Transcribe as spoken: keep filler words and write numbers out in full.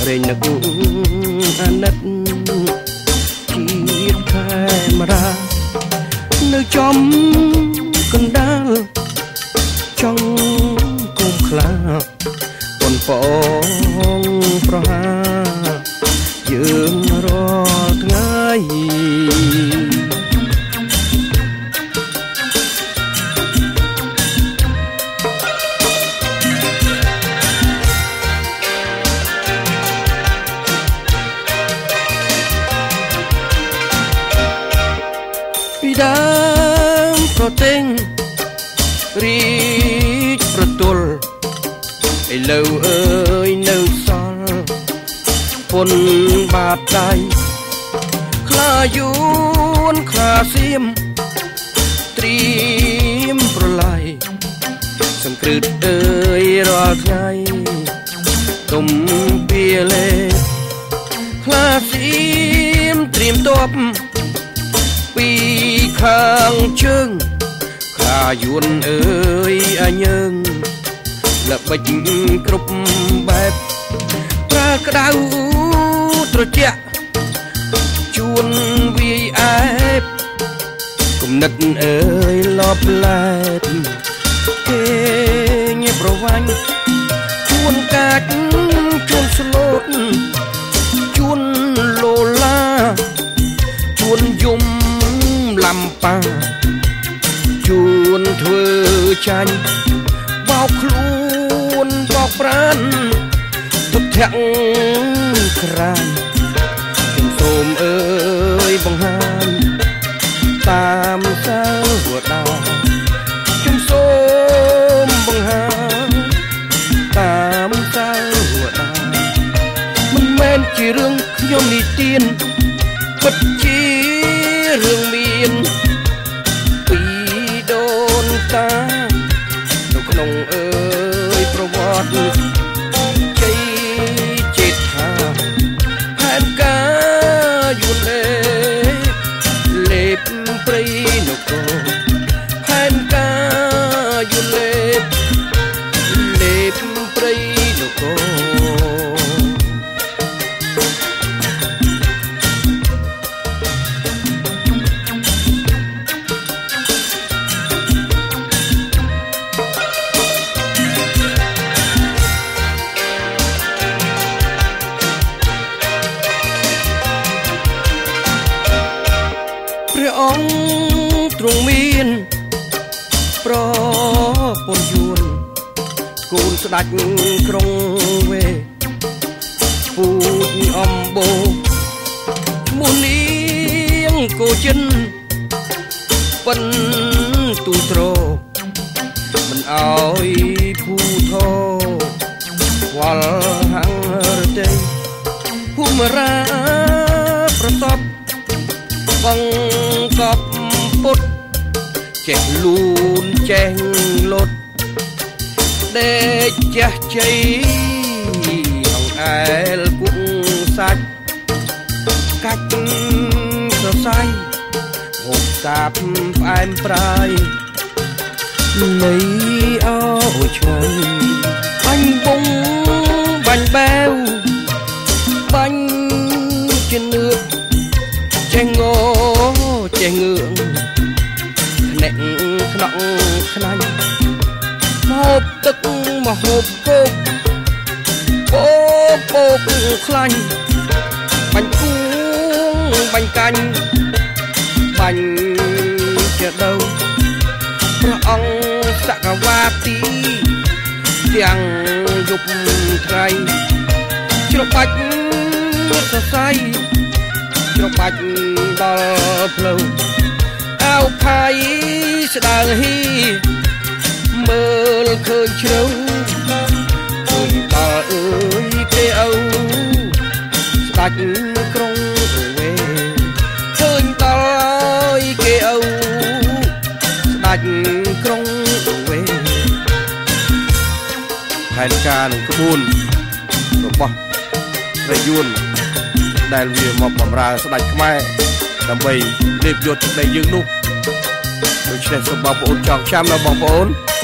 រែងនឹកអាណិតជាតិខែមរានៅចំកណ្ដាលចង់គុំខ្លាប៉ុនបងប្រហាយើងរាល់ថ្ងៃពីដើមប្រទិញរីកប្រទល់ឥឡូវអើយនៅសល់ពុនបាតដៃខ្លាយួនខ្លាសៀមត្រៀមប្រឡាយសង្គ្រឹតអើយរាល់ថ្ងៃទុំពីលេខ្លាសៀមត្រៀមទ័ពពីខាងជើងខ្លាយួនអើយអញើងល្បិចគ្រប់បែបប្រើក្តៅត្រជាក់ជួនវាយអែបគំនិតអើយលបលែតគេញ៉ែប្រវាញ់ជួនកាច់ជួនស្លូតជួនលូឡាជួនយំលំប៉ាជួនធ្វើចាញ់បោកខ្លួនបោកប្រានទុកធាក់ក្រានខ្ញុំសូមអើយបង្ហាញតាមសាវតាខ្ញុំសូមបង្ហាញតាមសាវតាមិនមែនជារឿងខ្ញុំនិទានពិតជារឿងមានពីដូនតានៅក្នុងអើយប្រវត្តិជ័យចេតថាហេតុការយួនលេលេបព្រៃនគរហេតុការយួនលេលេបព្រៃនគរព្រះអង្គទ្រង់មានប្រពន្ធយួនកូនស្ដេចក្រុងវេពូជអំបូរឈ្មោះនាងកូចិនប៉ិនទូត្រមិនអោយភូធោវល់ហាំងរទេភូមរាប្រសពបងកប់ពុតចេះលូនចេះលុតដេកចេះជ័យអង្អែលគក់សាច់កាច់សរសៃហូបសាបផ្អែមប្រៃនៃអោឆ្ងាញ់បាញ់បងបាញ់បែវបាញ់ជានឿកចេះងោចេះងឿងភ្នាក់ខ្នក់ខ្នាញ់ហូបទឹកមកហូបគោកពោពោកខ្លាញ់បាញ់គួងបាញ់កាញ់បាញ់ជាដូវព្រះអង្គសកវាទីទាំងយប់ថ្ងៃជ្របាច់សរសៃជ្របាច់ដល់ផ្លូវអោផាយស្ដើងហ៊ីមើលឃើញជ្រៅឃើញដល់អើយគេអោស្ដាច់ក្រុងវេឃើញដល់គេអោស្ដាច់ក្រុងវេផែនការនឹងក្បួនរបស់ព្រះយួនដែលវាមកបម្រើស្ដេចខ្មែរដើម្បីលេបយកទឹកដីយើងនោះដូច្នេះសូមបងប្អូនចងចាំណាបងប្អូន